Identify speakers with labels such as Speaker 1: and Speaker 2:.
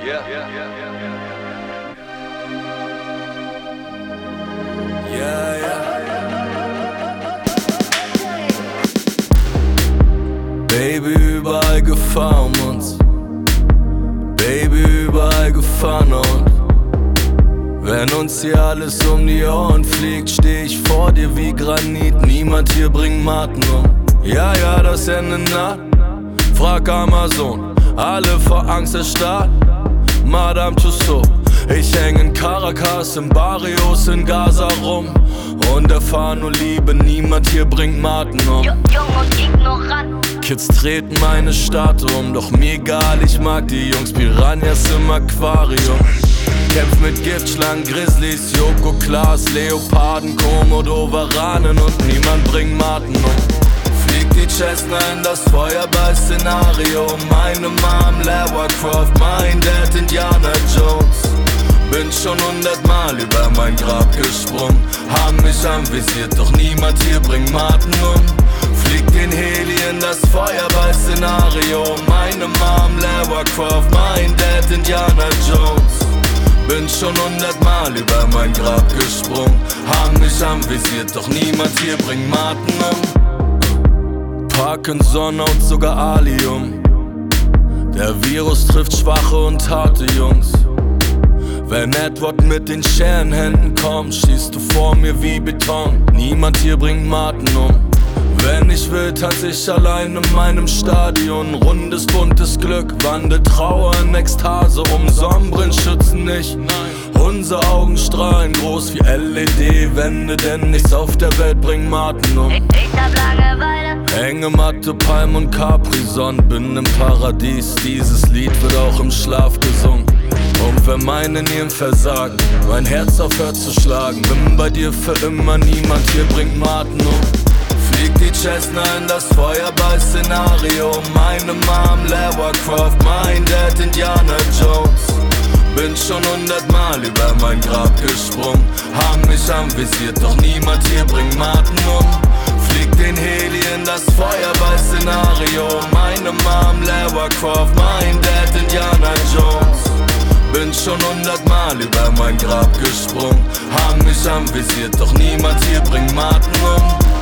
Speaker 1: Baby, überall Gefahr um uns. Baby, überall Gefahren und wenn uns hier alles um die Ohren fliegt, steh ich vor dir wie Granit. Niemand hier bringt Maten um. Ja, das Ende naht. Frag Amazon, alle vor Angst erstarrt. Madame Tussauds, ich häng in Caracas, in Barrios, in Gaza rum und erfahr nur Liebe, niemand hier bringt Maten um.
Speaker 2: Jung und ignorant.
Speaker 1: Kids treten meine Stadt um, doch mir egal, ich mag die Jungs, Piranhas im Aquarium. Kämpf mit Giftschlangen, Grizzlies, Joko, Klaas, Leoparden, Komodo, Varanen und niemand bringt Maten um. Fliegt die Cessna in das Feuerball-Szenario, meine Mom, Lara Croft, mein Dad, Indiana Jones. Bin schon 100-mal über mein Grab gesprungen, haben mich anvisiert, doch niemand hier bringt Maten um. Fliegt den Heli in das Feuerball-Szenario, meine Mom, Lara Croft, mein Dad, Indiana Jones. Bin schon 100-mal über mein Grab gesprungen, haben mich anvisiert, doch niemand hier bringt Maten um. Parkinson und sogar Alium, der Virus trifft schwache und harte Jungs. Wenn Edward mit den Scherenhänden kommt, schießt du vor mir wie Beton. Niemand hier bringt Maten um. Wenn ich will, tanze ich allein in meinem Stadion. Rundes, buntes Glück, wandelt Trauer in Ekstase. Sonnenbrillen schützen nicht, unsere Augen strahlen groß wie LED-Wände, denn nichts auf der Welt bringt Maten um.
Speaker 2: Ich hab Langeweile.
Speaker 1: Hängematte, Palm und Capri-Sonne, bin im Paradies. Dieses Lied wird auch im Schlaf gesungen. Und wenn meine Nieren versagen, mein Herz aufhört zu schlagen, bin bei dir für immer, niemand hier bringt Maten um. Fliegt die Cessna in das Feuerball-Szenario, meine Mom, Lara Croft, mein Dad, Indiana Jones. Bin schon 100-mal über mein Grab gesprungen, haben mich anvisiert, doch niemand hier bringt Maten um. Fliegt den Heli in das Feuerball-Szenario, meine Mom, Lara Croft, mein Dad, Indiana Jones. Bin schon 100-mal über mein Grab gesprungen, haben mich anvisiert, doch niemand hier bringt Maten um.